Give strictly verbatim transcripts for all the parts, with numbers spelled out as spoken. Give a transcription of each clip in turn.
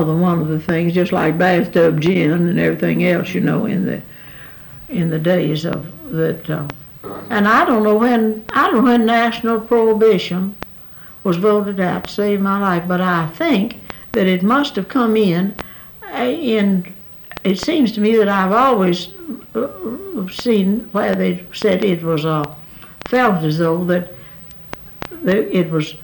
another one of the things, just like bathtub gin and everything else, you know, in the in the days of that. Uh, and I don't know when I don't know when national prohibition was voted out to save my life, but I think that it must have come in. In it seems to me that I've always seen where they said it was uh, felt as though that, that it was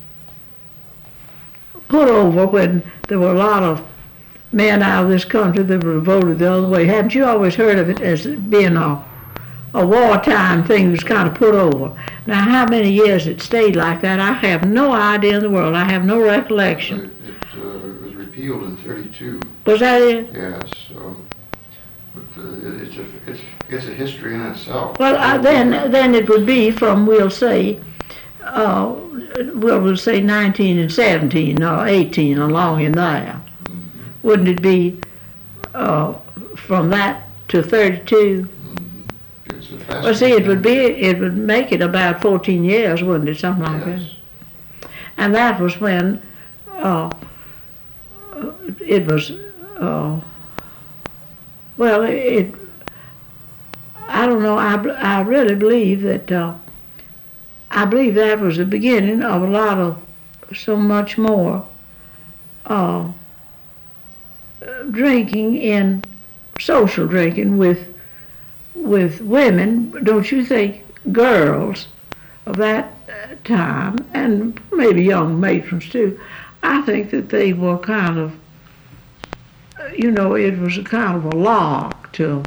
put over when there were a lot of men out of this country that were voted the other way. Haven't you always heard of it as being a, a wartime thing that was kind of put over? Now, how many years it stayed like that, I have no idea in the world. I have no recollection. It, it, uh, it was repealed in thirty-two. Was that it? Yes. Um, but uh, it, it's, a, it's, it's a history in itself. Well, uh, then, then it would be from, we'll say, uh, well, we'll say nineteen and seventeen or eighteen, along in there. Mm-hmm. Wouldn't it be uh, from that to thirty-two? Mm-hmm. Well, see, it would be, it would make it about fourteen years, wouldn't it, something like yes. that? And that was when uh, it was, uh, well, it, I don't know, I, I really believe that, uh, I believe that was the beginning of a lot of so much more uh, drinking in social drinking with with women. Don't you think girls of that time, and maybe young matrons too, I think that they were kind of, you know, it was a kind of a lark to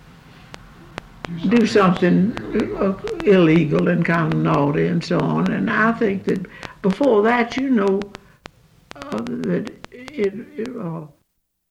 do something illegal. Uh, illegal and kind of naughty and so on. And I think that before that, you know, uh, that it, it uh,